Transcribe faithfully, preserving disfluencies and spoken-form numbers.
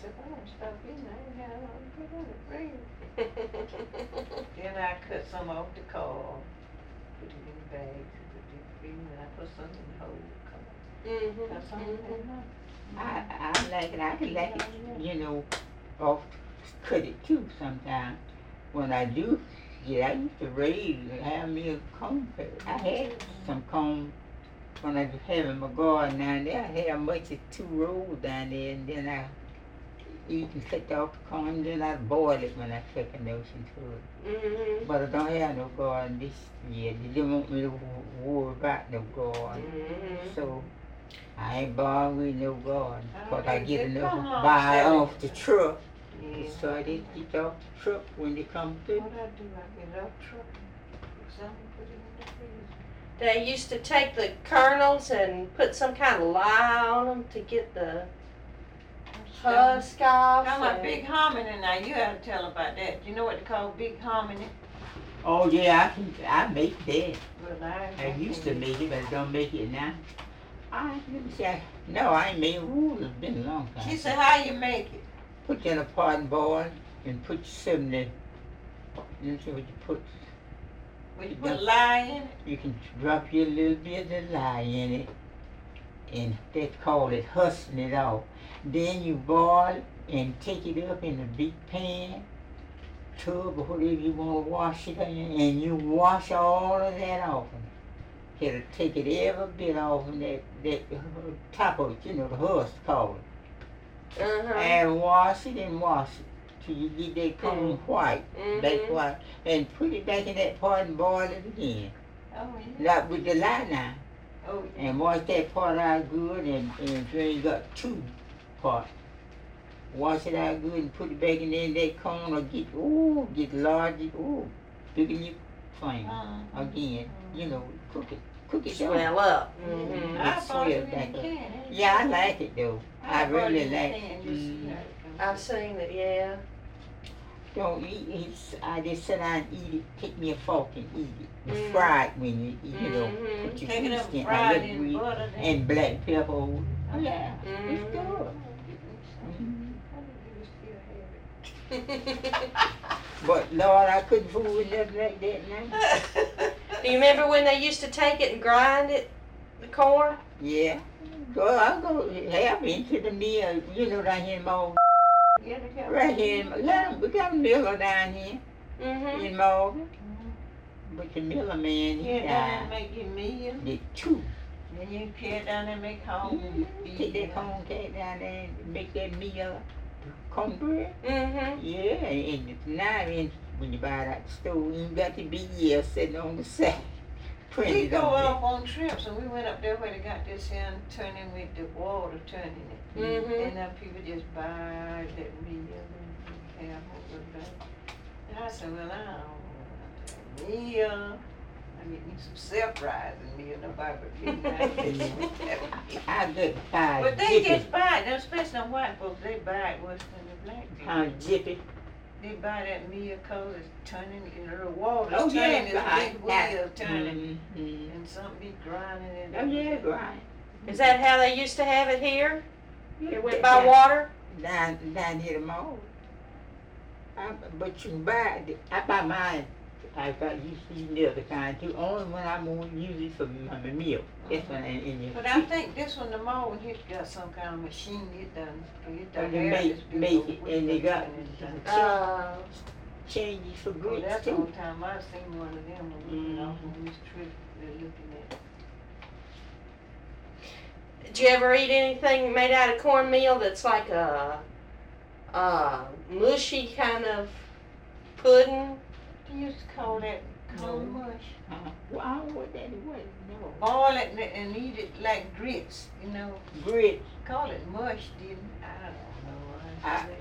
said, I don't stop eating, I ain't had nothing to put in the freezer. Then I cut some off the cob, put it in the bag to the deep freezer, and I put some in the whole cup. Mm-hmm. Cause some Mm-hmm. ain't nothing. I, I like it, I can like it, you know, off, cut it too sometimes. When I do, yeah, I used to raise and have me a comb. I had some comb when I was having my garden down there. I had much as two rows down there, and then I eat and cut off the comb, and then I boil it when I cook a notion to it. Mm-hmm. But I don't have no garden this year. They didn't want me to worry about no garden. Mm-hmm. So I ain't born with no garden, cause I Oh, get they enough come on, buy sell it. off the truck. Yeah. So I didn't get off the truck when they come through. What I do, I get up truck, put some, put it in the freezer. They used to take the kernels and put some kind of lye on them to get the husk off. Got my and- big hominy now, you gotta tell about that. You know what they call big hominy? Oh yeah, I can, I make that. Well, I. I used to make it, but I don't make it now. I let me see. I, no, I ain't made it. Ooh, it's been a long time. She said, how you make it? Put you in a pot and boil and put some in. You see what you put. Well, you put lye in it? You can drop your little bit of lye in it, and they call it husking it off. Then you boil and take it up in a big pan, tub or whatever you want to wash it in, and you wash all of that off. It'll take it every bit off of that, that uh, top of it, you know, the husk called it. Uh-huh. And wash it and wash it till you get that comb white, back Mhm. white, and put it back in that pot and boil it again. Oh, yeah. Not with the lye now. Oh, yeah. And wash that pot out good, and, and then you got two pots. Wash it out good and put it back in there in that cone or get, ooh, get large, ooh, big in your flame. Uh-huh. Again, you know, cook it. Cook it down. Swell up. Mm-hmm. I It's bought it swell in back a up. can. ain't Yeah, I it? like it though. I bought it really in a like can it. just, Mm. you know, I've seen it, yeah. Don't eat it. I just sit down and eat it. Take me a fork and eat it. And Mm. fry it when you eat, you know. Mhm. Put your Take it food up, skin, fry I it look in green, butter. then- and black pepper. over it. Oh yeah, Mhm. it's good. Mhm. I think you still have it. But Lord, I couldn't fool with nothing like that now. Do you remember when they used to take it and grind it, the corn? Yeah. Go, I go half into the mill, you know, down here in Morgan. Yeah, they got- Right here, in, we got a- we got a miller down here Mm-hmm. in Morgan. Mhm. But the miller man, he Yeah, down there died. make your meal. The two. Then you carry down there and make home and Mhm. feed Take that them. corn cake down there and make that meal cornbread. Mm-hmm. Yeah, and it's now in, when you buy it at the store, you got to be years sitting on the side. We Printed go on off on trips and we went up there where they got this here and turning with the water turning it. Mhm. And then people just buy that meal and have over there. And I said, well, I don't want a meal. I get me some self-rising meal, nobody but me. I got five But they jiffy. just buy it, them especially them white folks, they buy it worse than the black How people. jiffy. They buy that meal cause it's turning in the water, Oh it's yeah, turning, this right. big wheel turning. Mhm. And something be grinding in Oh yeah, right. Is that how they used to have it here? It went Down- by water? Down, down here the mall. I, but you can buy it. I buy mine. I got you see the other kind too. Only when I'm gonna use it for my, my meal. That's when I in your. But I think this one, the mall, it got some kind of machine it done, it Oh, done they have make- this big make old it, wheel and they got- turning it done. Uh, changes for Oh, grits that's the too. only time I seen one of them, when we went off Mhm. on this trip, they're looking at. did you ever eat anything made out of cornmeal that's like a, a mushy kind of pudding? They used to call that corn No. mush. Uh, well, I don't know what that was. No. Boil it and- and eat it like grits, you know, Grits. call it mush, didn't, I don't know. I-